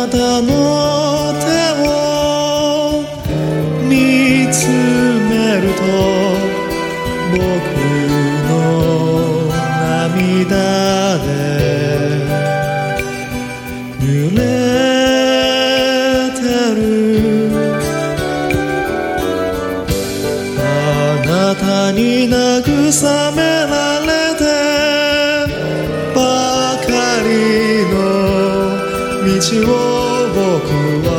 なたの手を見つめると僕の涙で濡れてるあなたに慰められてばかりの道を僕は